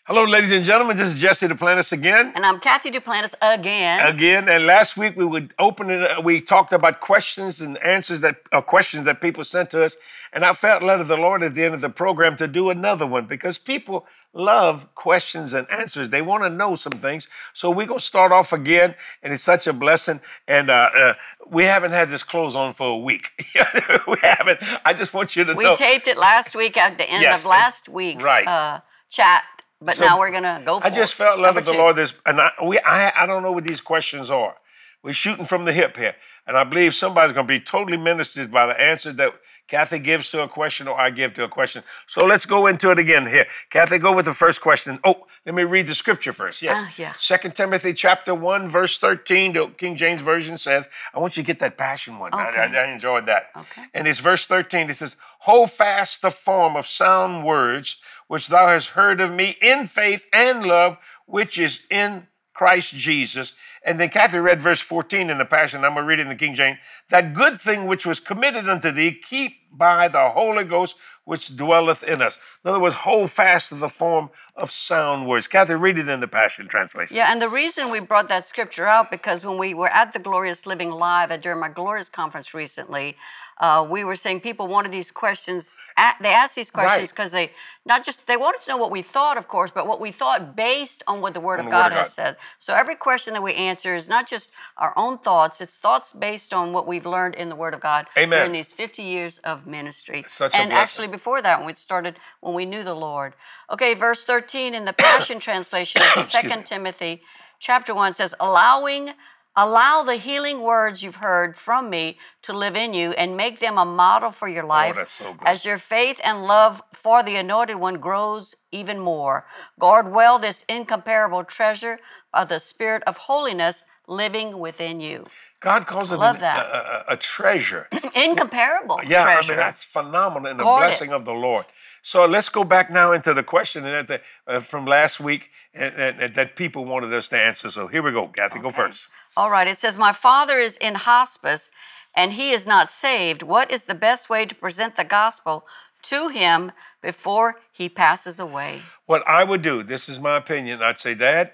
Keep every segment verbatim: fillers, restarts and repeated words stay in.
Hello, ladies and gentlemen. This is Jesse Duplantis again. And I'm Kathy Duplantis again. Again, and last week we would open it. We talked about questions and answers that uh, questions that people sent to us, and I felt led of the Lord at the end of the program to do another one because people love questions and answers. They want to know some things. So we're gonna start off again, and it's such a blessing. And uh, uh, we haven't had this clothes on for a week. we haven't. I just want you to we know. We taped it last week at the end yes, of last week's right. uh, chat. But so now we're gonna go for I just it. felt led of the two. Lord this, and I, we, I, I don't know what these questions are. We're shooting from the hip here, and I believe somebody's gonna be totally ministered by the answer that Kathy gives to a question or I give to a question. So let's go into it again here. Kathy, go with the first question. Oh, let me read the scripture first. Yes. Uh, yeah. Second Timothy chapter one, verse thirteen, the King James Version says, I want you to get that passion one. Okay. I, I, I enjoyed that. Okay. And it's verse thirteen. It says, hold fast the form of sound words, which thou hast heard of me in faith and love, which is in Christ Jesus. And then Kathy read verse fourteen in the Passion. I'm going to read it in the King James. That good thing which was committed unto thee, keep by the Holy Ghost which dwelleth in us. In other words, hold fast to the form of sound words. Kathy, read it in the Passion Translation. Yeah, and the reason we brought that scripture out, because when we were at the Glorious Living Live at, during my Glorious Conference recently, uh, we were saying people wanted these questions. At, they asked these questions because right. they not just they wanted to know what we thought, of course, but what we thought based on what the Word, of, the God Word of God has said. So every question that we answer is not just our own thoughts; it's thoughts based on what we've learned in the Word of God Amen. during these fifty years of ministry. Such a and blessing. Actually, before that, when we started, when we knew the Lord. Okay, verse thirteen in the Passion Translation of Second Timothy, chapter one says, "Allowing." Allow the healing words you've heard from me to live in you and make them a model for your life oh, that's so good. As your faith and love for the Anointed One grows even more. Guard well this incomparable treasure of the Spirit of holiness living within you." God calls I it love an, that. A, a, a treasure. Incomparable yeah, treasure. I mean, that's phenomenal in the Guard blessing it. of the Lord. So let's go back now into the question that the, uh, from last week and, and, and that people wanted us to answer. So here we go. Kathy, Okay. go first. All right. It says, my father is in hospice and he is not saved. What is the best way to present the gospel to him before he passes away? What I would do, this is my opinion, I'd say, Dad,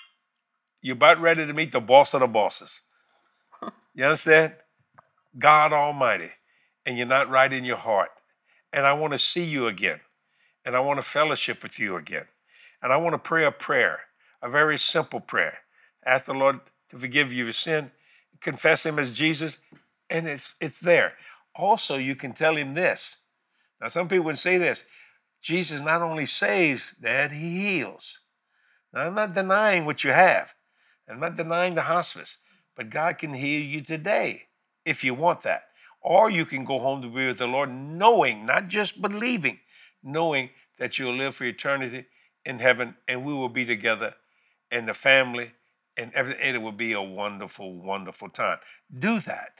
you're about ready to meet the boss of the bosses. You understand? God Almighty. And you're not right in your heart. And I want to see you again. And I want to fellowship with you again. And I want to pray a prayer, a very simple prayer. Ask the Lord to forgive you your sin, confess him as Jesus, and it's it's there. Also, you can tell him this. Now, some people would say this. Jesus not only saves, Dad, he heals. Now, I'm not denying what you have. I'm not denying the hospice. But God can heal you today if you want that. Or you can go home to be with the Lord knowing, not just believing, knowing that you'll live for eternity in heaven and we will be together and the family and everything. And it will be a wonderful, wonderful time. Do that.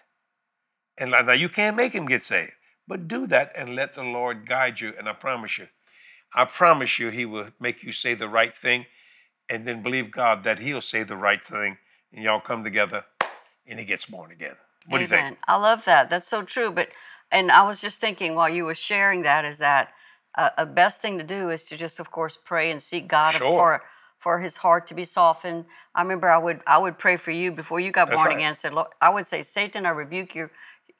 And now you can't make him get saved, but do that and let the Lord guide you. And I promise you, I promise you he will make you say the right thing and then believe God that he'll say the right thing and y'all come together and he gets born again. What Amen. do you think? I love that. That's so true. But and I was just thinking while you were sharing that is that uh, a best thing to do is to just, of course, pray and seek God Sure. for for His heart to be softened. I remember I would I would pray for you before you got That's born right. again. Said, Lord, I would say, Satan, I rebuke you,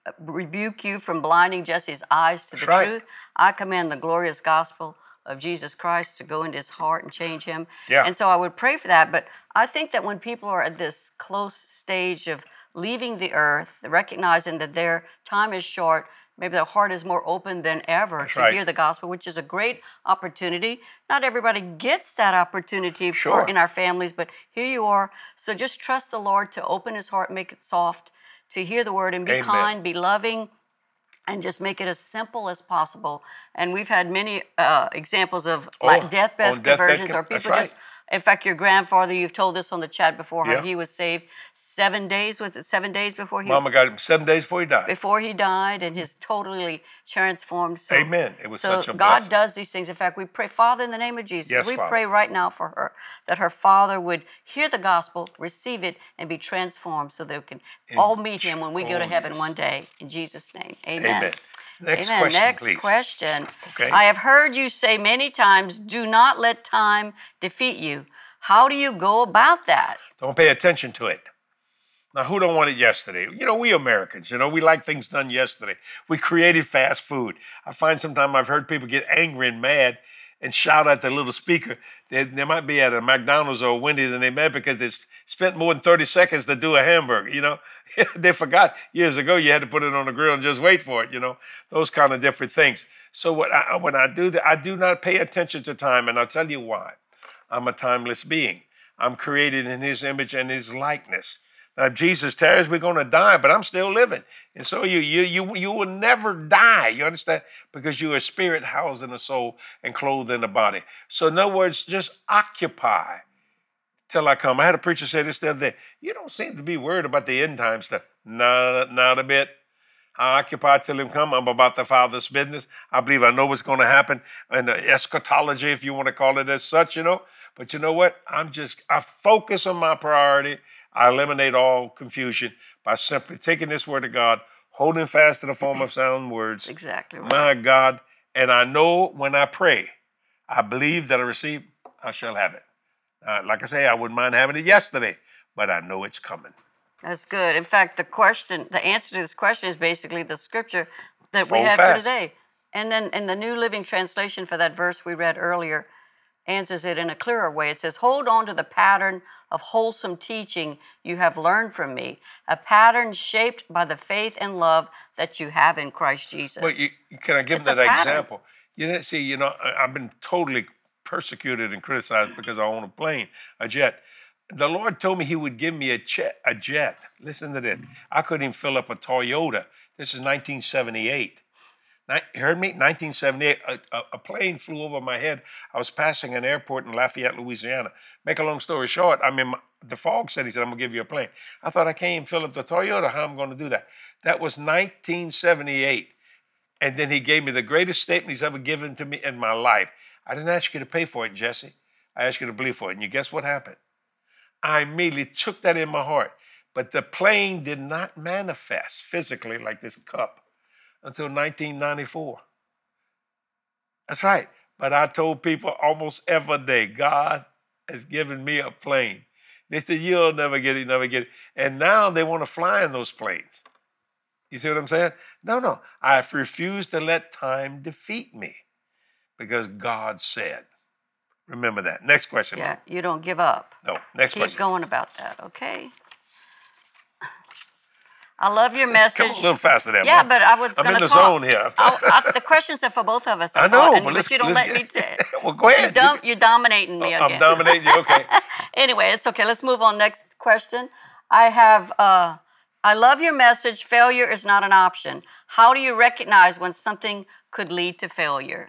rebuke you from blinding Jesse's eyes to That's the right. truth. I command the glorious gospel of Jesus Christ to go into his heart and change him. Yeah. And so I would pray for that. But I think that when people are at this close stage of leaving the earth, recognizing that their time is short, maybe their heart is more open than ever That's to right. hear the gospel, which is a great opportunity. Not everybody gets that opportunity Sure. for, in our families, but here you are. So just trust the Lord to open his heart, make it soft, to hear the word and be Amen. kind, be loving, and just make it as simple as possible. And we've had many uh, examples of Oh, like deathbed on deathbed conversions, con- or people that's just, in fact, your grandfather, you've told us on the chat before how Yeah. he was saved seven days, was it seven days before he Mama got him seven days before he died. before he died, and his totally transformed. So, Amen. It was so such a God blessing. does these things. In fact, we pray, Father, in the name of Jesus, Yes, we Father. pray right now for her, that her father would hear the gospel, receive it, and be transformed so they can In- all meet him when we go to oh, heaven yes. one day. In Jesus' name, amen. Amen. Next Amen. question, Next please. question. Okay. I have heard you say many times, do not let time defeat you. How do you go about that? Don't pay attention to it. Now, who don't want it yesterday? You know, we Americans, you know, we like things done yesterday. We created fast food. I find sometimes I've heard people get angry and mad and shout at the little speaker. They, they might be at a McDonald's or a Wendy's and they mad because they spent more than thirty seconds to do a hamburger, you know. They forgot years ago you had to put it on the grill and just wait for it, you know. Those kind of different things. So what I, when I do that, I do not pay attention to time, and I'll tell you why. I'm a timeless being. I'm created in his image and his likeness. Now, if Jesus tarries, we're going to die, but I'm still living. And so you you you you will never die, you understand? Because you're a spirit housed in a soul and clothed in a body. So in other words, just occupy till I come. I had a preacher say this the other day. You don't seem to be worried about the end time stuff. Not, not a bit. I occupy till him come. I'm about the Father's business. I believe I know what's going to happen in the eschatology, if you want to call it as such, you know. But you know what? I'm just, I focus on my priority. I eliminate all confusion by simply taking this word of God, holding fast to the form of sound words. Exactly right. My God. And I know when I pray, I believe that I receive, I shall have it. Uh, like I say, I wouldn't mind having it yesterday, but I know it's coming. That's good. In fact, the question, the answer to this question is basically the scripture that we Hold have fast. for today. And then in the New Living Translation for that verse we read earlier, answers it in a clearer way. It says, hold on to the pattern of wholesome teaching you have learned from me, a pattern shaped by the faith and love that you have in Christ Jesus. Well, you, can I give It's that a pattern. example? You know, see, you know, I, I've been totally persecuted and criticized because I own a plane, a jet. The Lord told me he would give me a jet. A jet. Listen to this. I couldn't even fill up a Toyota. This is nineteen seventy-eight. You heard me? nineteen seventy-eight. A, a, a plane flew over my head. I was passing an airport in Lafayette, Louisiana. Make a long story short, I mean, the fog said, he said, I'm going to give you a plane. I thought, I can't even fill up the Toyota. How am I going to do that? That was nineteen seventy-eight. And then he gave me the greatest statement he's ever given to me in my life. I didn't ask you to pay for it, Jesse. I asked you to believe for it. And you guess what happened? I immediately took that in my heart. But the plane did not manifest physically like this cup until nineteen ninety-four. That's right. But I told people almost every day, God has given me a plane. They said, you'll never get it, never get it. And now they want to fly in those planes. You see what I'm saying? No, no. I refuse to let time defeat me because God said. Remember that. Next question. Yeah, you don't give up. No, next Keep question. Keep going about that, okay? I love your message. Come a little faster there, Yeah, Mom. but I was going to I'm in the talk. zone here. I, the questions are for both of us. I know, and, but, let's, you don't let's let get, me. T- well, go ahead. You don't, you're dominating me oh, again. I'm dominating you. Okay. Anyway, it's okay. Let's move on. Next question. I have. Uh, I love your message. Failure is not an option. How do you recognize when something could lead to failure?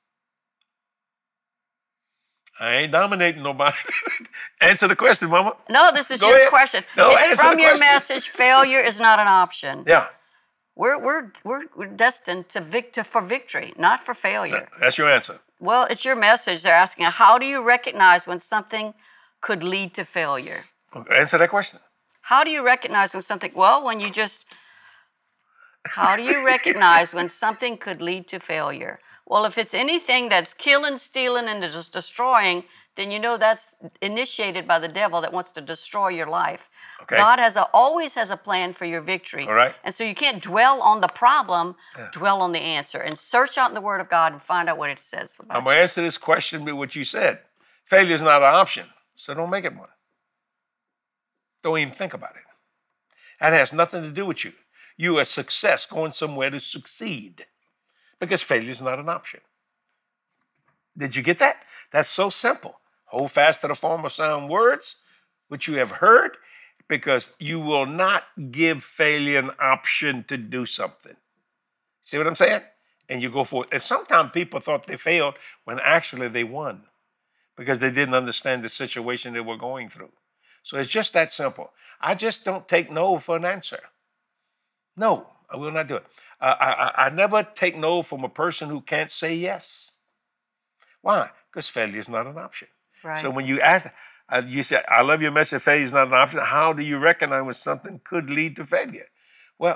I ain't dominating nobody. Answer the question, Mama. No, this is Go your ahead. question. No, it's answer from the your question. message. Failure is not an option. Yeah. We're we're we're, we're destined to vict- for victory, not for failure. That's your answer. Well, it's your message. They're asking, how do you recognize when something could lead to failure? Answer that question. How do you recognize when something? Well, when you just. How do you recognize when something could lead to failure? Well, if it's anything that's killing, stealing, and just destroying, then you know that's initiated by the devil that wants to destroy your life. Okay. God has a, always has a plan for your victory. All right. And so you can't dwell on the problem, Yeah. dwell on the answer. And search out in the Word of God and find out what it says about I'm going to answer this question with what you said. Failure is not an option, so don't make it one. Don't even think about it. That has nothing to do with you. You are a success going somewhere to succeed because failure is not an option. Did you get that? That's so simple. Hold fast to the form of sound words, which you have heard, because you will not give failure an option to do something. See what I'm saying? And you go for it. And sometimes people thought they failed when actually they won because they didn't understand the situation they were going through. So it's just that simple. I just don't take no for an answer. No, I will not do it. Uh, I, I, I never take no from a person who can't say yes. Why? Because failure is not an option. Right. So when you ask, uh, you say, I love your message, failure is not an option. How do you recognize when something could lead to failure? Well,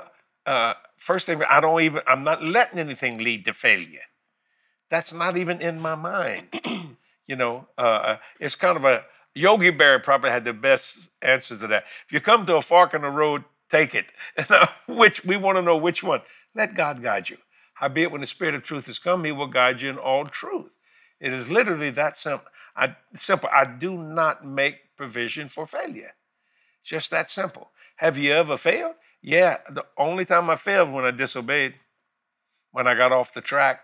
uh, first thing, I don't even, I'm not letting anything lead to failure. That's not even in my mind. You know, uh, it's kind of a, Yogi Berra probably had the best answer to that. If you come to a fork in the road, take it. Which we want to know which one. Let God guide you. Howbeit, when the Spirit of truth has come, he will guide you in all truth. It is literally that simple. I, simple. I do not make provision for failure. Just that simple. Have you ever failed? Yeah, the only time I failed when I disobeyed, when I got off the track.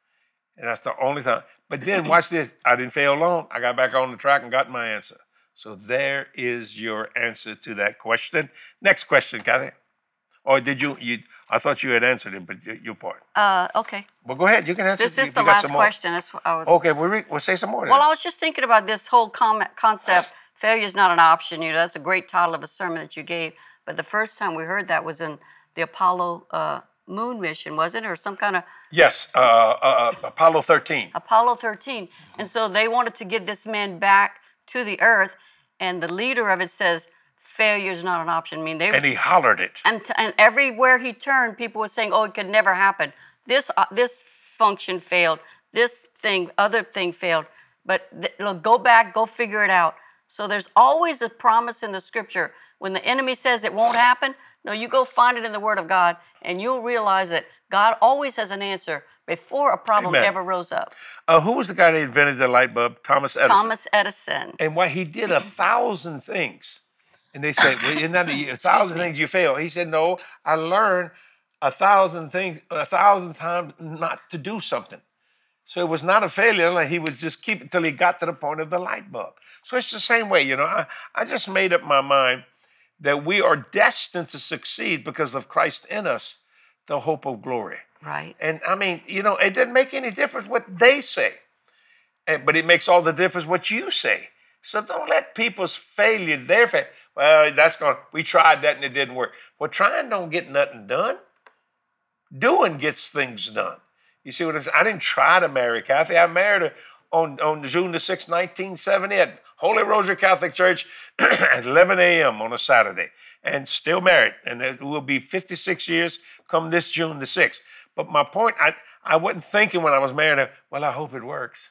And that's the only time. But then watch this. I didn't fail long. I got back on the track and got my answer. So there is your answer to that question. Next question, Kathy. Or did you, you I thought you had answered it, but your part. Uh, okay. Well, go ahead. You can answer This it. is the last question. That's what I would... Okay, we'll, re- we'll say some more. Well, I was just thinking about this whole com- concept, failure is not an option. You know, that's a great title of a sermon that you gave. But the first time we heard that was in the Apollo uh, moon mission, wasn't it? Or some kind of... Yes, uh, uh, Apollo thirteen. Apollo thirteen. And so they wanted to get this man back to the earth. And the leader of it says, failure is not an option. I mean, they... And he hollered it. And, and everywhere he turned, people were saying, oh, it could never happen. This uh, this function failed. This thing, other thing failed. But th- look, go back, go figure it out. So there's always a promise in the scripture. When the enemy says it won't happen, no, you go find it in the Word of God, and you'll realize that God always has an answer before a problem Amen. ever rose up. Uh, who was the guy that invented the light bulb? Thomas Edison. Thomas Edison. And why he did a thousand things. And they said, well, isn't that a, a thousand things you fail? He said, no, I learned a thousand things, a thousand times not to do something. So it was not a failure. Like he was just keep it till he got to the point of the light bulb. So it's the same way, you know. I, I just made up my mind that we are destined to succeed because of Christ in us, the hope of glory. Right. And I mean, you know, it doesn't make any difference what they say, and, but it makes all the difference what you say. So don't let people's failure, their failure, well, that's going, we tried that and it didn't work. Well, trying don't get nothing done. Doing gets things done. You see what I'm saying? I didn't try to marry Kathy. I married her on, on June the sixth, nineteen seventy at Holy Rosary Catholic Church at eleven a.m. on a Saturday, and still married. And it will be fifty-six years come this June the sixth. But my point, I, I wasn't thinking when I was married her, well, I hope it works.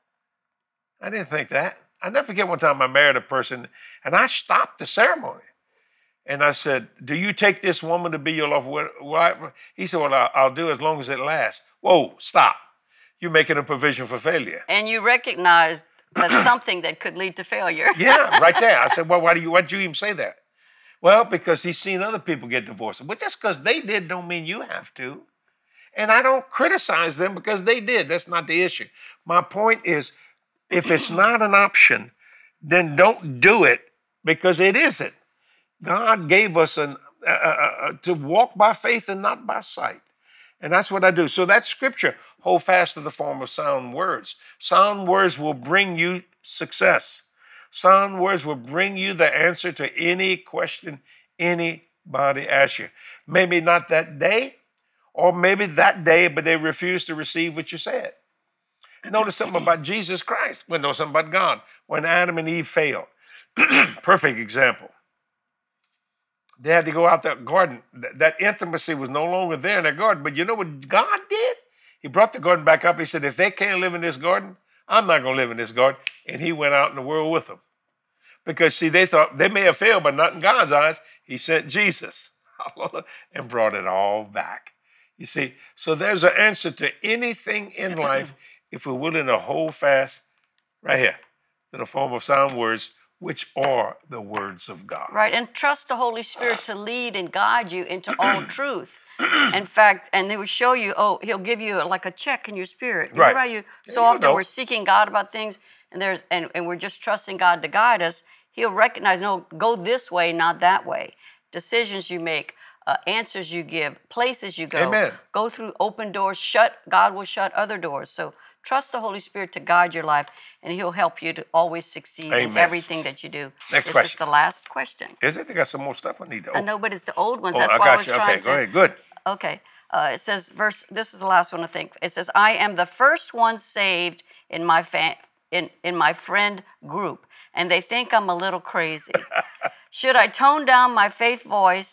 I didn't think that. I never forget one time I married a person, and I stopped the ceremony. And I said, do you take this woman to be your lawful wife? He said, well, I'll, I'll do as long as it lasts. Whoa, stop. You're making a provision for failure. And you recognized that's something that could lead to failure. Yeah, right there. I said, well, why do you, why'd you even say that? Well, because he's seen other people get divorced. But just because they did don't mean you have to. And I don't criticize them because they did. That's not the issue. My point is, if it's not an option, then don't do it because it isn't. God gave us an, uh, uh, to walk by faith and not by sight. And that's what I do. So that scripture, hold fast to the form of sound words. Sound words will bring you success. Sound words will bring you the answer to any question anybody asks you. Maybe not that day, or maybe that day, but they refuse to receive what you said. Notice something about Jesus Christ. We know something about God. When Adam and Eve failed. Perfect example. They had to go out that garden. That intimacy was no longer there in that garden. But you know what God did? He brought the garden back up. He said, if they can't live in this garden, I'm not going to live in this garden. And he went out in the world with them. Because, see, they thought they may have failed, but not in God's eyes. He sent Jesus and brought it all back. You see, so there's an answer to anything in life if we're willing to hold fast right here to the form of sound words, which are the words of God. Right, and trust the Holy Spirit to lead and guide you into all truth. In fact, and they will show you, oh, he'll give you like a check in your spirit. You right. Remember how you, so yeah, often you know. we're seeking God about things, and there's and, and we're just trusting God to guide us. He'll recognize, no, go this way, not that way. Decisions you make, uh, answers you give, places you go. Amen. Go through open doors, shut, God will shut other doors. So trust the Holy Spirit to guide your life, and he'll help you to always succeed Amen. in everything that you do. Next this question. This is the last question. Is it? They got some more stuff I need to open. I know, but it's the old ones. Oh, That's I why got I was you. trying Okay, to. go ahead. Good. Okay. Uh, it says, verse, this is the last one, I think. It says, I am the first one saved in my fa- in, in my friend group, and they think I'm a little crazy. Should I tone down my faith voice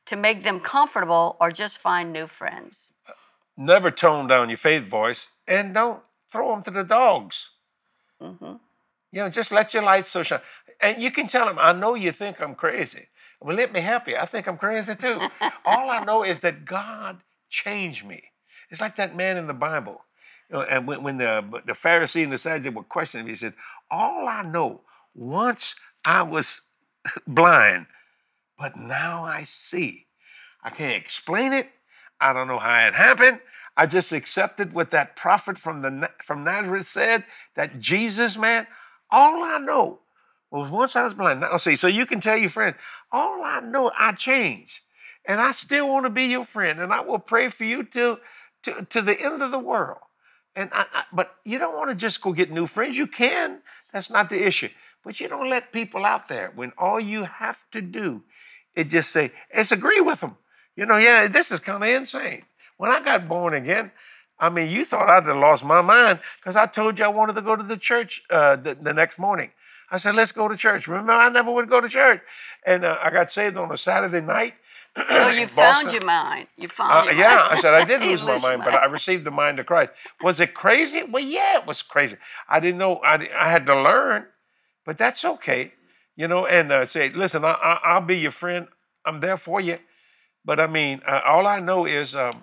to make them comfortable or just find new friends? Never tone down your faith voice, and don't throw them to the dogs. Mm-hmm. You know, just let your light so shine. And you can tell them, I know you think I'm crazy. Well, let me help you. I think I'm crazy too. All I know is that God changed me. It's like that man in the Bible. You know, and when, when the, the Pharisee and the Sadducees were questioning him, he said, all I know, once I was blind, but now I see. I can't explain it. I don't know how it happened. I just accepted what that prophet from the from Nazareth said, that Jesus, man, all I know was once I was blind. Now, see, so you can tell your friend, all I know, I changed. And I still want to be your friend. And I will pray for you till, to, to the end of the world. And I, I, But you don't want to just go get new friends. You can. That's not the issue. But you don't let people out there when all you have to do is just say, it's agree with them. You know, yeah, this is kind of insane. When I got born again, I mean, you thought I'd have lost my mind because I told you I wanted to go to the church uh, the, the next morning. I said, let's go to church. Remember, I never would go to church. And uh, I got saved on a Saturday night. Oh, you found your mind. You found uh, your yeah, mind. I said, I did lose my lose mind, your but I received the mind of Christ. Was it crazy? Well, yeah, it was crazy. I didn't know. I, I had to learn, but that's okay. You know, and uh, say, listen, I, I, I'll be your friend. I'm there for you. But I mean, uh, all I know is um,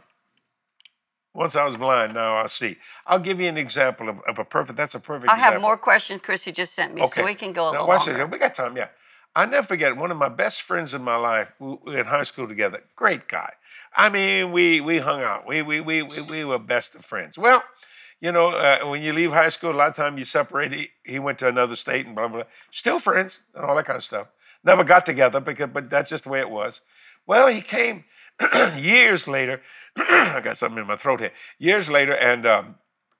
once I was blind, now I see. I'll give you an example of, of a perfect, that's a perfect I example. have more questions Chrissy just sent me, Okay. so we can go a now, little watch longer. this. We got time, yeah. I never forget, one of my best friends in my life, we were in high school together, great guy. I mean, we we hung out. We we we we, we were best of friends. Well, you know, uh, when you leave high school, a lot of times you separate. He, he went to another state and blah, blah, blah. Still friends and all that kind of stuff. Never got together, because, but that's just the way it was. Well, he came years later. I got something in my throat here. Years later, and um,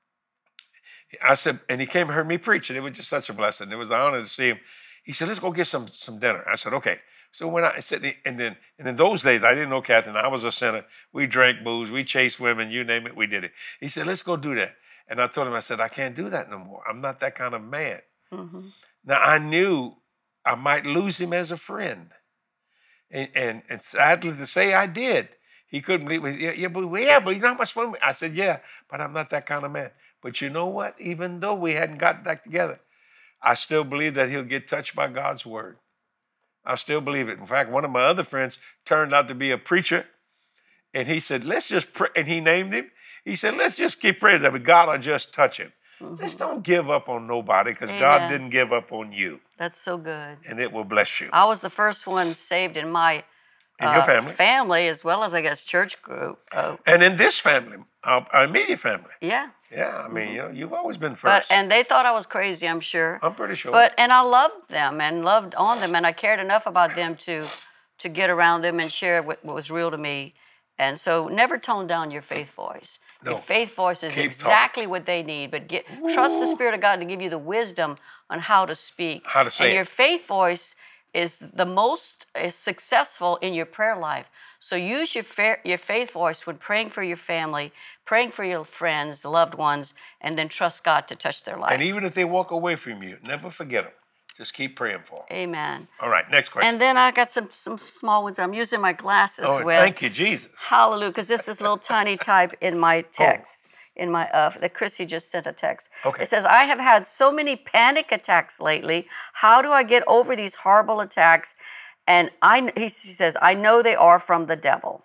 I said, and he came and heard me preach, and it was just such a blessing. It was an honor to see him. He said, let's go get some some dinner. I said, okay. So when I said, and then and in those days, I didn't know Catherine. I was a sinner. We drank booze. We chased women. You name it, we did it. He said, let's go do that. And I told him, I said, I can't do that no more. I'm not that kind of man. Mm-hmm. Now, I knew I might lose him as a friend. And, and, and sadly to say, I did. He couldn't believe it. Yeah, yeah, but, yeah, but you know how much fun we, I said, yeah, but I'm not that kind of man. But you know what? Even though we hadn't gotten back together, I still believe that he'll get touched by God's word. I still believe it. In fact, one of my other friends turned out to be a preacher, and he said, let's just pray. And he named him. He said, let's just keep praying that God will just touch him. Mm-hmm. Just don't give up on nobody, because God didn't give up on you. That's so good. And it will bless you. I was the first one saved in my in uh, your family. family, as well as, I guess, church group. Uh, and in this family, our, our immediate family. Yeah. Yeah, I mean, mm-hmm. you know, you've always been but, first. And they thought I was crazy, I'm sure. I'm pretty sure. But and I loved them and loved on them, and I cared enough about them to to get around them and share what, what was real to me. And so never tone down your faith voice. No. Your faith voice is Keep exactly talking. what they need. But get, trust the Spirit of God to give you the wisdom on how to speak. How to say And it. your faith voice is the most is successful in your prayer life. So use your fa- your faith voice when praying for your family, praying for your friends, loved ones, and then trust God to touch their life. And even if they walk away from you, never forget them. Just keep praying for them. Amen. All right, next question. And then I got some some small ones. I'm using my glasses oh, with. Thank you, Jesus. Hallelujah, because this is little tiny type in my text. Oh. In my uh, that Chrissy just sent a text. Okay. It says, I have had so many panic attacks lately. How do I get over these horrible attacks? And I, he, she says, I know they are from the devil.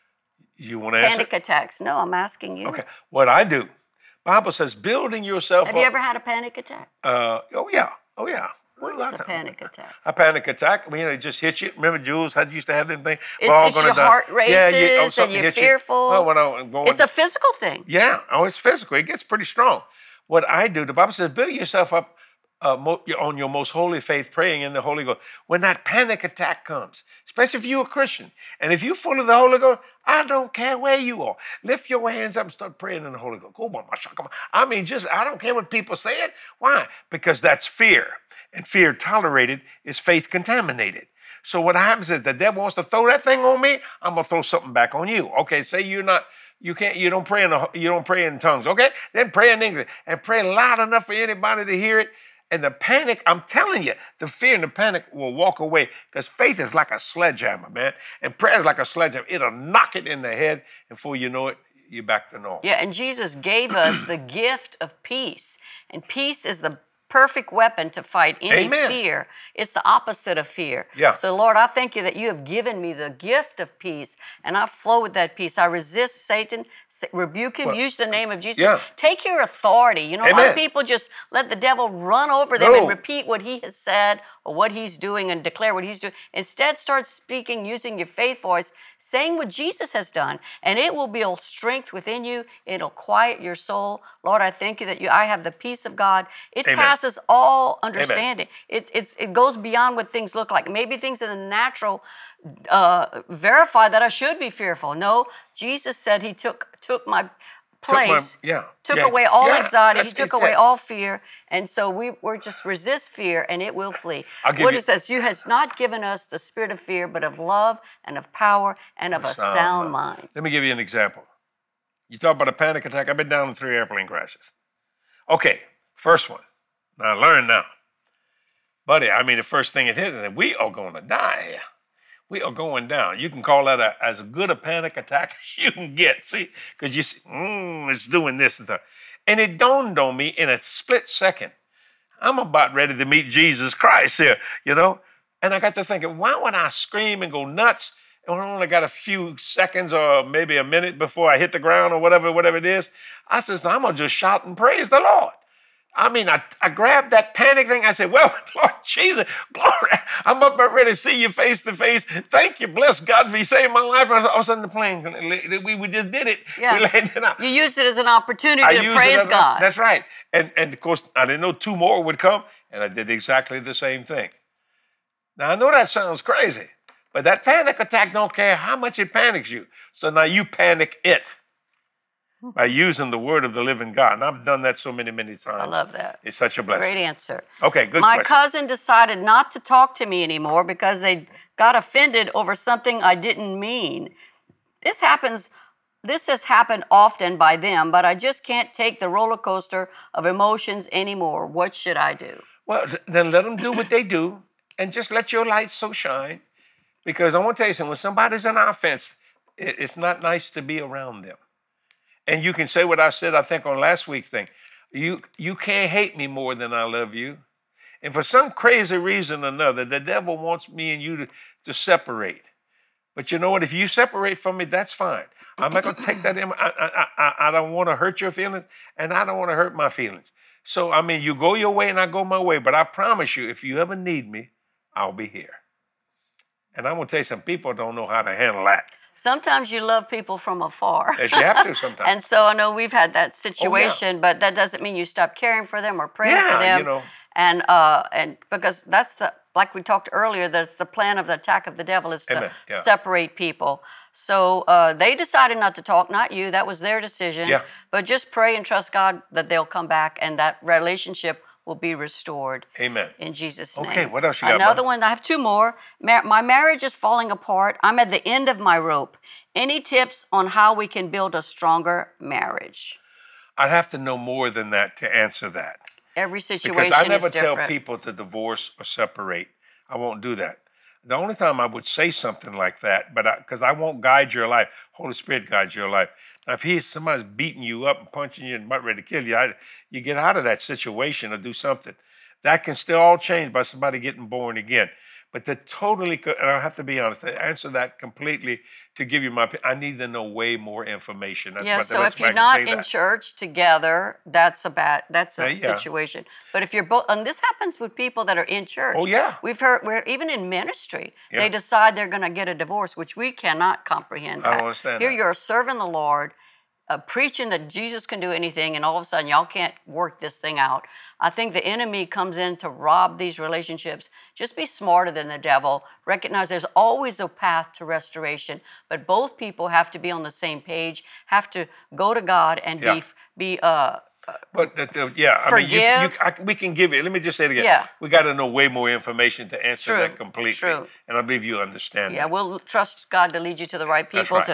You want to answer? Panic attacks. No, I'm asking you. Okay. What I do, Bible says, building yourself Have up. you ever had a panic attack? Uh, oh, yeah. Oh, yeah. What is a panic attack? A panic attack. I mean, it just hits you. Remember, Jules had used to have them thing. It's, it's your die. heart races yeah, you, oh, and you're hits fearful. You. Oh, when I'm going, it's a physical thing. Yeah. Oh, it's physical. It gets pretty strong. What I do, the Bible says, build yourself up uh, mo- on your most holy faith, praying in the Holy Ghost. When that panic attack comes, especially if you're a Christian, and if you're full of the Holy Ghost, I don't care where you are. Lift your hands up and start praying in the Holy Ghost. I mean, just, I don't care what people say it. Why? Because that's fear. And fear tolerated is faith contaminated. So what happens is the devil wants to throw that thing on me. I'm gonna throw something back on you. Okay, say you're not, you can't, you don't pray in the, you don't pray in tongues. Okay, then pray in English and pray loud enough for anybody to hear it. And the panic, I'm telling you, the fear and the panic will walk away because faith is like a sledgehammer, man. And prayer is like a sledgehammer. It'll knock it in the head, and before you know it, you're back to normal. Yeah, and Jesus gave us the gift of peace. And peace is the perfect weapon to fight any Amen. fear. It's the opposite of fear. Yeah. So, Lord, I thank you that you have given me the gift of peace, and I flow with that peace. I resist Satan, rebuke him, Well, use the name of Jesus. yeah. Take your authority. You know, a lot Amen. of people just let the devil run over them No. and repeat what he has said or what he's doing and declare what he's doing. Instead, start speaking using your faith voice, saying what Jesus has done, and it will build strength within you. It'll quiet your soul. Lord, I thank you that you, I have the peace of God. It Amen. passes all understanding. It, it's, it goes beyond what things look like. Maybe things in the natural uh, verify that I should be fearful. No, Jesus said he took took my place, Took my- yeah, took yeah, away all yeah, anxiety. He that's- took it's away it. all fear. And so we, we're just resist fear and it will flee. I'll give What you- it says, you has not given us the spirit of fear, but of love and of power and of a sound mind. Let me give you an example. You talk about a panic attack. I've been down in three airplane crashes. Okay, first one. Now I learned now. Buddy, I mean, the first thing it hit is that we are going to die here. We are going down. You can call that a, as good a panic attack as you can get. See, because you see, mm, it's doing this and stuff. And it dawned on me in a split second. I'm about ready to meet Jesus Christ here, you know? And I got to thinking, why would I scream and go nuts when I only got a few seconds or maybe a minute before I hit the ground or whatever, whatever it is? I said, I'm going to just shout and praise the Lord. I mean, I, I grabbed that panic thing. I said, well, Lord Jesus, glory, I'm up there ready to see you face to face. Thank you. Bless God for you saving my life. And all of a sudden the plane, we, we just did it. Yeah. We landed out. You used it as an opportunity I to used praise it as a- God. That's right. And, and of course, I didn't know two more would come, and I did exactly the same thing. Now, I know that sounds crazy, but that panic attack don't care how much it panics you. So now you panic it by using the word of the living God. And I've done that so many, many times. I love that. It's such a blessing. Great answer. Okay, good My question. cousin decided not to talk to me anymore because they got offended over something I didn't mean. This happens, this has happened often by them, but I just can't take the roller coaster of emotions anymore. What should I do? Well, th- then let them do what they do and just let your light so shine. Because I want to tell you something, when somebody's in offense, it, it's not nice to be around them. And you can say what I said, I think, on last week's thing. You you can't hate me more than I love you. And for some crazy reason or another, the devil wants me and you to, to separate. But you know what? If you separate from me, that's fine. I'm not going to take that in. I, I, I, I don't want to hurt your feelings, and I don't want to hurt my feelings. So, I mean, you go your way and I go my way. But I promise you, if you ever need me, I'll be here. And I'm going to tell you, some people don't know how to handle that. Sometimes you love people from afar. Yes, you have to sometimes. And so I know we've had that situation, but that doesn't mean you stop caring for them or praying Yeah, for them. you know. And uh, and because that's the, like we talked earlier, that's the plan of the attack of the devil is to Amen, yeah. separate people. So uh, they decided not to talk, not you. That was their decision. Yeah. But just pray and trust God that they'll come back and that relationship will be restored. Amen. In Jesus' name. Okay, what else you got, Another Mom? one. I have two more. Mar- my marriage is falling apart. I'm at the end of my rope. Any tips on how we can build a stronger marriage? I'd have to know more than that to answer that. Every situation Because I never is different. tell people to divorce or separate. I won't do that. The only time I would say something like that, but because I, I won't guide your life, Holy Spirit guides your life. Now, if he somebody's beating you up and punching you and about ready to kill you, I, you get out of that situation or do something. That can still all change by somebody getting born again. But to totally, and I have to be honest, to answer that completely, to give you my opinion, I need to know way more information. That's Yeah, about the so best if way I you're can not say in that. church together, that's a bad, that's a Uh, yeah. situation. But if you're both, and this happens with people that are in church. Oh, yeah. We've heard, we're even in ministry, Yeah. they decide they're going to get a divorce, which we cannot comprehend. I don't that. understand Here that. you're serving the Lord, uh, preaching that Jesus can do anything, and all of a sudden y'all can't work this thing out. I think the enemy comes in to rob these relationships. Just be smarter than the devil. Recognize there's always a path to restoration, but both people have to be on the same page, have to go to God and Yeah. be be uh, But the, the, yeah, I mean, you, you, Forgive. I, we can give it. Let me just say it again. Yeah. We got to know way more information to answer True, that completely. true. And I believe you understand yeah. that. We'll trust God to lead you to the right That's people right. to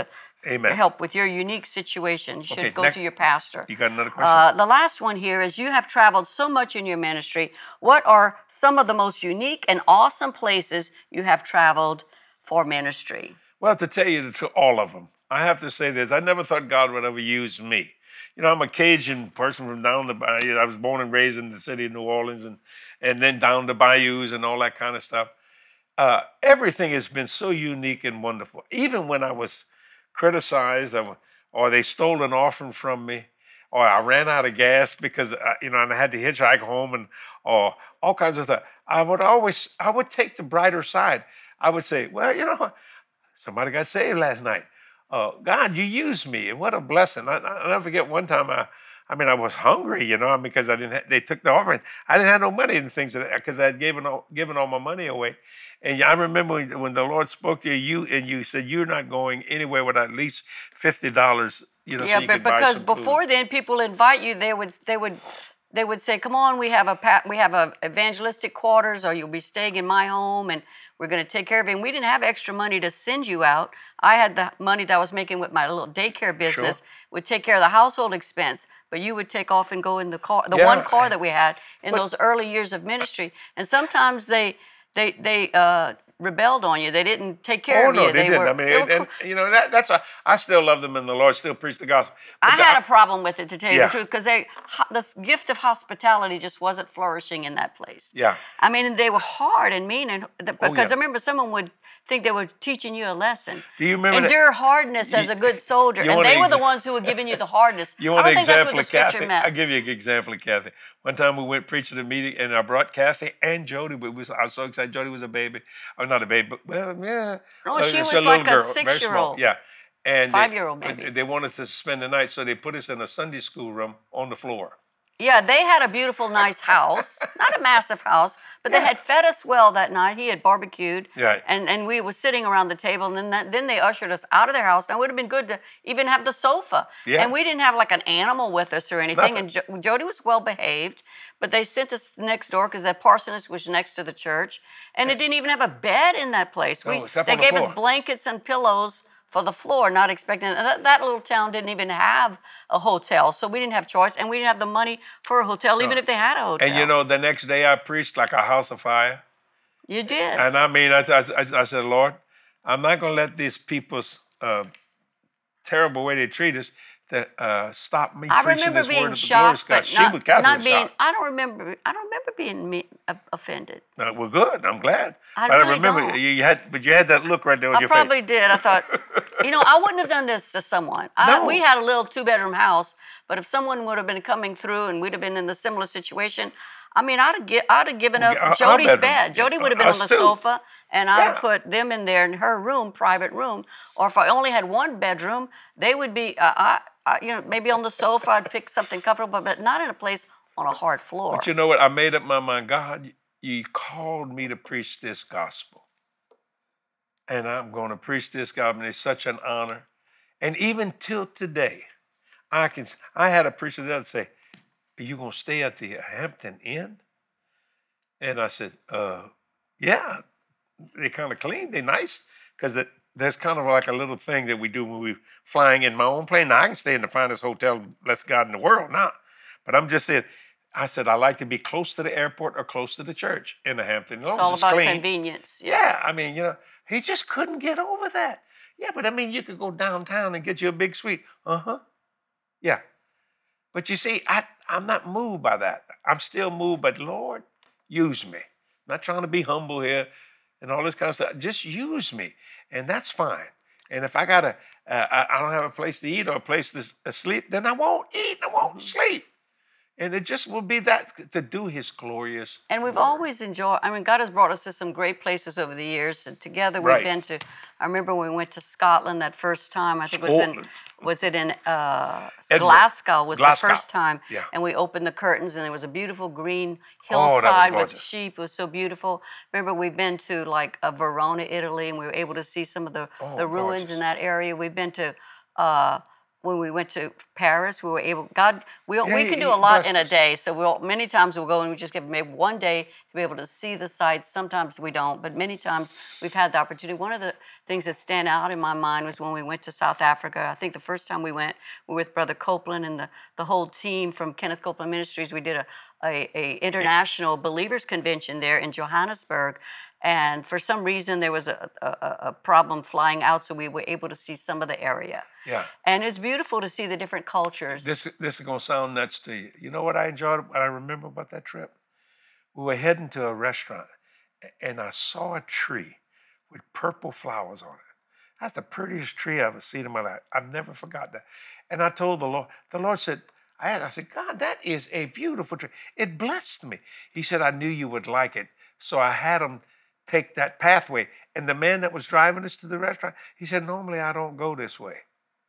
Amen. help with your unique situation. You should Okay, go next- to your pastor. You got another question? Uh, the last one here is you have traveled so much in your ministry. What are some of the most unique and awesome places you have traveled for ministry? Well, to tell you the truth, all of them. I have to say this. I never thought God would ever use me. You know, I'm a Cajun person from down the bayou. I was born and raised in the city of New Orleans and, and then down the bayous and all that kind of stuff. Uh, everything has been so unique and wonderful. Even when I was criticized or, or they stole an offering from me or I ran out of gas because, uh, you know, and I had to hitchhike home and or all kinds of stuff, I would always, I would take the brighter side. I would say, well, you know, somebody got saved last night. Oh, God, you used me. And what a blessing. I, I'll never forget one time I, I mean, I was hungry, you know, because I didn't. Ha- they took the offering. I didn't have no money and things because I had given all, given all my money away. And I remember when, when the Lord spoke to you, you and you said you're not going anywhere without at least fifty dollars. You know, Yeah, so you but could buy because some before food. then, people invite you. They would, they would, they would say, "Come on, we have a pa- we have a evangelistic quarters, or you'll be staying in my home, and we're going to take care of you." And we didn't have extra money to send you out. I had the money that I was making with my little daycare business. Sure. Would take care of the household expense, but you would take off and go in the car, the Yeah. one car that we had in But- those early years of ministry. And sometimes they, they, they uh, rebelled on you. They didn't take care Oh of no, you. they, didn't. were, I mean, they were and, and, you know that that's a. I still love them, and the Lord still preach the gospel. But I the- had a problem with it, to tell you Yeah. the truth, because they ho- this gift of hospitality just wasn't flourishing in that place. Yeah. I mean, they were hard and mean, and the, because Oh, yeah. I remember someone would think they were teaching you a lesson. Do you remember that- Endure hardness as You- a good soldier, you and want they an were the exa- ones who were giving you the hardness. You I want don't an think that's what example the of scripture Kathy? meant. I'll give you an example of Kathy. One time we went preaching at a meeting, and I brought Kathy and Jody. But we was, I was so excited. Jody was a baby. Oh, not a baby, but well, yeah. No, Uh, she it's was little like a girl, very small. six-year-old. Yeah. And they- Five-year-old but baby. They wanted us to spend the night, so they put us in a Sunday school room on the floor. Yeah, they had a beautiful, nice house. Not a massive house, but they Yeah. had fed us well that night. He had barbecued. Right. And and we were sitting around the table, and then that, then they ushered us out of their house. Now, it would have been good to even have the sofa. Yeah. And we didn't have like an animal with us or anything. Nothing. And jo- Jody was well behaved, but they sent us next door because that parsonage was next to the church. And it didn't even have a bed in that place. No, We, it slept they on the gave us floor. blankets and pillows for the floor, not expecting that, that little town didn't even have a hotel, so we didn't have choice, and we didn't have the money for a hotel, even if they had a hotel. And you know, the next day I preached like a house of fire. you did. And I mean, I, I, I said, Lord, I'm not going to let these people's uh, terrible way they treat us that uh, stop me I preaching remember this word being of the glorious shocked, God. but She not, was Kathy not was being. shocked. I don't remember. I don't remember being me, uh, offended. Uh, well, good. I'm glad. I but really I remember don't. you, you had, but you had that look right there on I your probably face. did. I thought, you know, I wouldn't have done this to someone. I, No. We had a little two-bedroom house, but if someone would have been coming through and we'd have been in a similar situation, I mean, I'd have, gi- I'd have given up Yeah, our- our Jody's bedroom. bed. Jody Yeah, would have been us on the too. sofa, and I'd Yeah. put them in there in her room, private room. Or if I only had one bedroom, they would be, uh, I, I, you know, maybe on the sofa. I'd pick something comfortable, but not in a place on a hard floor. But you know what? I made up my mind. God, you called me to preach this gospel. And I'm going to preach this gospel. And it's such an honor. And even till today, I can. I had a preacher the other say, "Are you going to stay at the Hampton Inn?" And I said, uh, "Yeah." They're kind of clean. They're nice. Because there's kind of like a little thing that we do when we're flying in my own plane. Now, I can stay in the finest hotel, bless God, in the world now. But I'm just saying, I said, I like to be close to the airport or close to the church in the Hampton. As long It's as all it's about clean. convenience. Yeah, I mean, you know, he just couldn't get over that. Yeah, but I mean, you could go downtown and get you a big suite. Uh-huh. Yeah. But you see, I, I'm not moved by that. I'm still moved, but Lord, use me. I'm not trying to be humble here and all this kind of stuff. Just use me, and that's fine. And if I gotta, uh, I, I don't have a place to eat or a place to s- sleep, then I won't eat. I won't sleep. And it just will be that to do His glorious. And we've word. always enjoyed, I mean, God has brought us to some great places over the years. And together we've Right. been to, I remember when we went to Scotland that first time. I think it was in, Scotland. was it in uh, Edinburgh. Glasgow was Glasgow. the first time. Yeah. And we opened the curtains and there was a beautiful green Oh, that was hillside with gorgeous. sheep. It was so beautiful. Remember we've been to like uh, Verona, Italy, and we were able to see some of the, Oh, the ruins gorgeous. in that area. We've been to, uh, when we went to Paris, we were able. God, we Yeah, we he- can do he a lot blessed in a us. day. So we'll many times we'll go and we just give maybe one day to be able to see the sights. Sometimes we don't, but many times we've had the opportunity. One of the things that stand out in my mind was when we went to South Africa. I think the first time we went, we were with Brother Copeland and the the whole team from Kenneth Copeland Ministries. We did a a, a international believers convention there in Johannesburg. And for some reason, there was a, a, a problem flying out, so we were able to see some of the area. Yeah. And it's beautiful to see the different cultures. This this is gonna sound nuts to you. You know what I enjoyed? What I remember about that trip? We were heading to a restaurant, a- and I saw a tree with purple flowers on it. That's the prettiest tree I've ever seen in my life. I've never forgot that. And I told the Lord. The Lord said, I had, I said, God, that is a beautiful tree. It blessed me. He said, I knew you would like it, so I had him take that pathway. And the man that was driving us to the restaurant, he said, normally I don't go this way.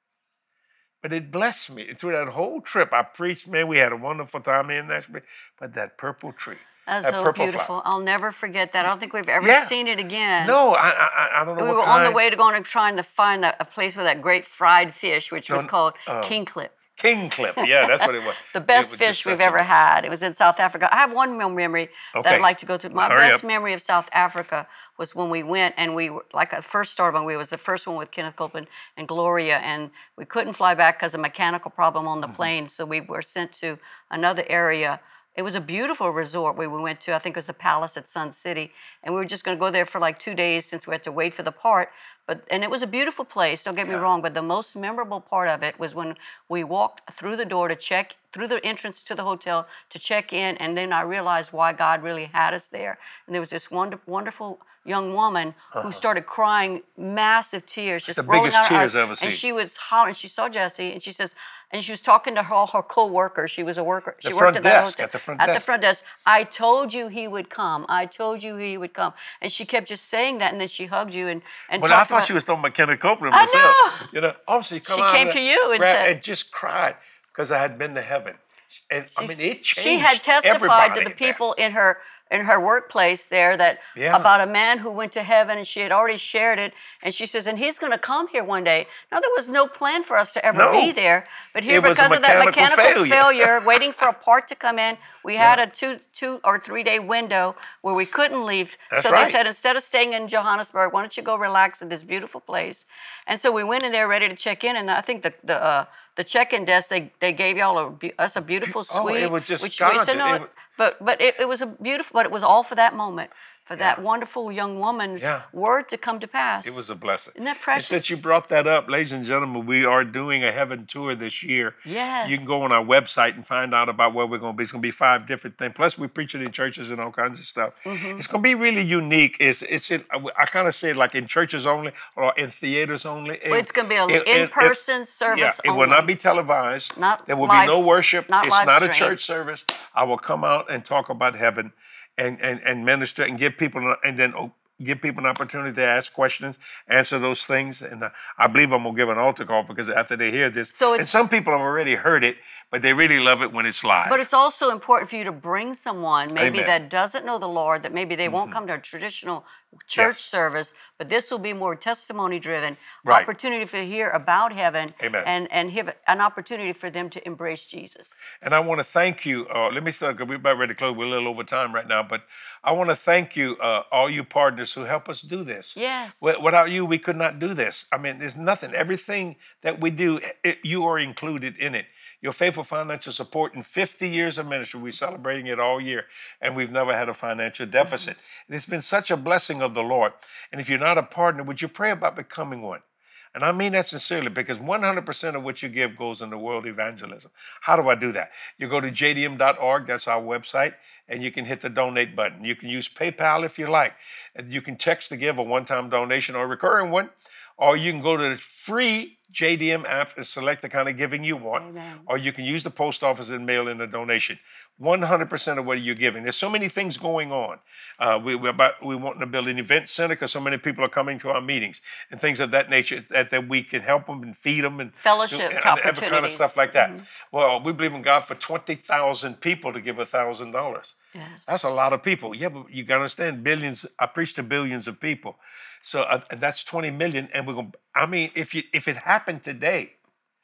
But it blessed me. Through that whole trip, I preached, man, we had a wonderful time in Nashville. But that purple tree, That's that so purple beautiful. flower. I'll never forget that. I don't think we've ever Yeah. seen it again. No, I, I, I don't know We what were on the kind. way to going and trying to find a, a place with that great fried fish, which was No, called uh, King Clip. King Clip, yeah, that's what it was. The It best was just fish we've such a ever blessing. had. It was in South Africa. I have one more memory that Okay. I'd like to go through. My Hurry best up. memory of South Africa was when we went and we were, like I first started when we was the first one with Kenneth Copeland and Gloria, and we couldn't fly back because of a mechanical problem on the Mm-hmm. plane, so we were sent to another area. It was a beautiful resort where we went to. I think it was the Palace at Sun City, and we were just going to go there for like two days since we had to wait for the part. But and it was a beautiful place. Don't get me Yeah. wrong, but the most memorable part of it was when we walked through the door to check through the entrance to the hotel to check in, and then I realized why God really had us there. And there was this wonder, wonderful young woman who started crying massive tears, just the rolling biggest out her tears eyes. I've ever seen. And she was hollering. She saw Jesse, and she says, and she was talking to her, all her co-workers. She was a worker. She The worked front at that desk, hotel. at the front At the desk. front desk. I told you he would come. I told you he would come. And she kept just saying that, and then she hugged you and and But I talked thought about, she was talking about Kenneth Copeland I myself. know. You know, obviously, come She out came of to that, you and grabbed- said- and just cried because I had been to heaven. And I mean, it changed she had testified everybody to the there. people in her in her workplace there that Yeah. about a man who went to heaven, and she had already shared it. And she says, and he's going to come here one day. Now there was no plan for us to ever No. be there, but here It was a because of that mechanical mechanical failure. failure, waiting for a part to come in, we had Yeah. a two two or three day window where we couldn't leave. That's so right. they said, instead of staying in Johannesburg, why don't you go relax in this beautiful place? And so we went in there ready to check in, and I think the the uh, the check-in desk they they gave y'all a, be- us a beautiful Oh, suite. it was just which we said gorgeous. no, It wa- but but it, it was a beautiful, but it was all for that moment, for that Yeah. wonderful young woman's Yeah. word to come to pass. It was a blessing. Isn't that And precious? since you brought that up, ladies and gentlemen, we are doing a heaven tour this year. Yes. You can go on our website and find out about where we're going to be. It's going to be five different things. Plus, we preach it in churches and all kinds of stuff. Mm-hmm. It's going to be really unique. It's it's in, I kind of say it like in churches only or in theaters only. Well, it's going to be an It- it- it- in-person service Yeah, it only. will not be televised. Not there will live- be no worship. not it's live not a stream. church service. I will come out and talk about heaven and, and, and minister and give people, and then oh, give people an opportunity to ask questions, answer those things. And uh, I believe I'm going to give an altar call because after they hear this, So and it's- some people have already heard it, but they really love it when it's live. But it's also important for you to bring someone maybe Amen. that doesn't know the Lord, that maybe they won't come to a traditional church Yes. service, but this will be more testimony driven, Right. opportunity for to hear about heaven, Amen. and and have an opportunity for them to embrace Jesus. And I want to thank you. Uh, let me start because we're about ready to close. We're a little over time right now, but I want to thank you, uh, all you partners who help us do this. Yes. Wi- Without you, we could not do this. I mean, there's nothing. Everything that we do, it, you are included in it. Your faithful financial support in fifty years of ministry, we're celebrating it all year, and we've never had a financial deficit. And it's been such a blessing of the Lord. And if you're not a partner, would you pray about becoming one? And I mean that sincerely because one hundred percent of what you give goes into world evangelism. How do I do that? You go to j d m dot org, that's our website, and you can hit the donate button. You can use PayPal if you like. And you can text to give a one-time donation or a recurring one, or you can go to the free J D M app and select the kind of giving you want, Amen. or you can use the post office and mail in a donation. one hundred percent of what you're giving. There's so many things going on. Uh, we, we're about, we want to build an event center because so many people are coming to our meetings and things of that nature that, that we can help them and feed them and Fellowship do- and every kind of opportunities. stuff like that. Well, we believe in God for twenty thousand people to give one thousand dollars. Yes. That's a lot of people. Yeah, but you got to understand, billions. I preach to billions of people, so uh, that's twenty million. And we're going. I mean, if you if it happened today,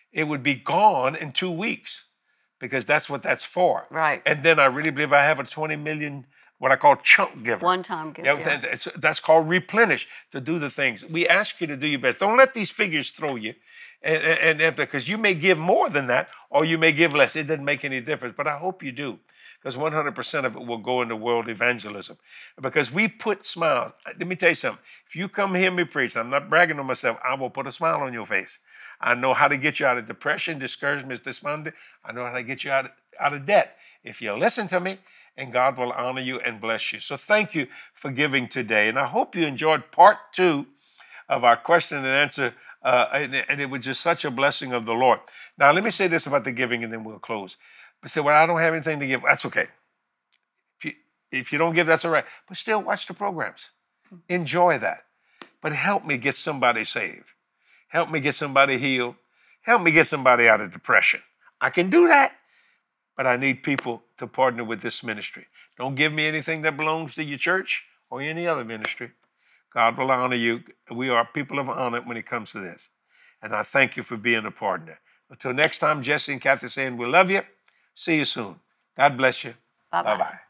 it would be gone in two weeks because that's what that's for. Right. And then I really believe I have a twenty million, what I call chunk giver. One-time giver. Yeah, Yeah. That's, that's called replenish, to do the things. We ask you to do your best. Don't let these figures throw you. And and because you may give more than that or you may give less. It doesn't make any difference. But I hope you do, because one hundred percent of it will go into world evangelism. Because we put smiles. Let me tell you something. If you come hear me preach, I'm not bragging on myself, I will put a smile on your face. I know how to get you out of depression, discouragement, despondent. I know how to get you out of, out of debt. If you listen to me, and God will honor you and bless you. So thank you for giving today. And I hope you enjoyed part two of our question and answer. Uh, and, and it was just such a blessing of the Lord. Now, let me say this about the giving, and then we'll close. But say, well, I don't have anything to give. That's okay. If you, if you don't give, that's all right. But still watch the programs. Enjoy that. But help me get somebody saved. Help me get somebody healed. Help me get somebody out of depression. I can do that, but I need people to partner with this ministry. Don't give me anything that belongs to your church or any other ministry. God will honor you. We are people of honor when it comes to this. And I thank you for being a partner. Until next time, Jesse and Kathy saying we love you. See you soon. God bless you. Bye-bye. Bye-bye.